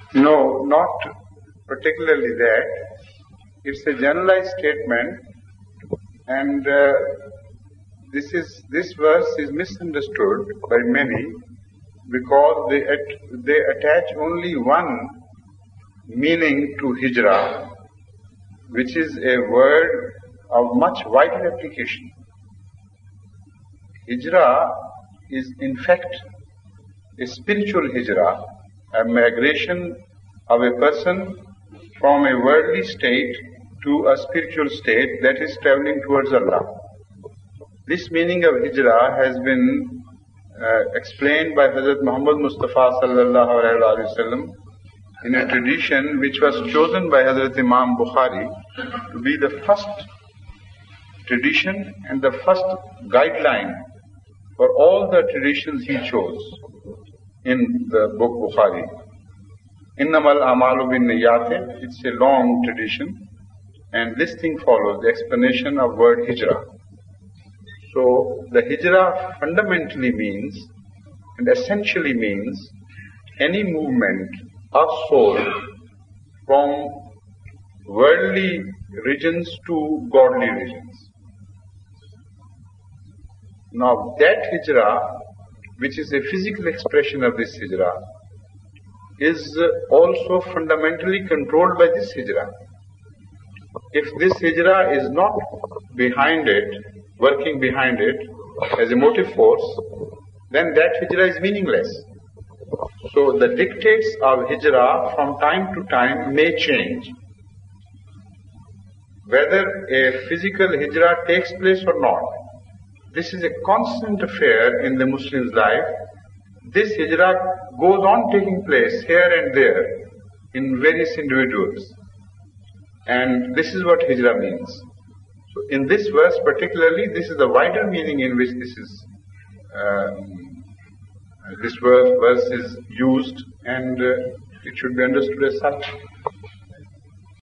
No, not particularly that. It's a generalized statement, and this verse is misunderstood by many because they attach only one meaning to hijrah, which is a word of much wider application. Hijrah is in fact a spiritual hijrah, a migration of a person from a worldly state to a spiritual state that is traveling towards Allah. This meaning of hijrah has been explained by Hazrat Muhammad Mustafa sallallahu alaihi wasallam in a tradition which was chosen by Hazrat Imam Bukhari to be the first tradition and the first guideline for all the traditions he chose in the book Bukhari. Innamal amalu bin niyyat, it's a long tradition, and this thing follows the explanation of word hijrah. So the hijrah fundamentally means and essentially means any movement of soul from worldly regions to godly regions. Now that hijrah, which is a physical expression of this hijrah, is also fundamentally controlled by this hijrah. If this hijrah is not behind it, working behind it as a motive force, then that hijrah is meaningless. So the dictates of hijrah from time to time may change. Whether a physical hijrah takes place or not, this is a constant affair in the Muslim's life. This hijrah goes on taking place here and there in various individuals. And this is what hijrah means. So in this verse particularly, this is the wider meaning in which this verse is used, and it should be understood as such.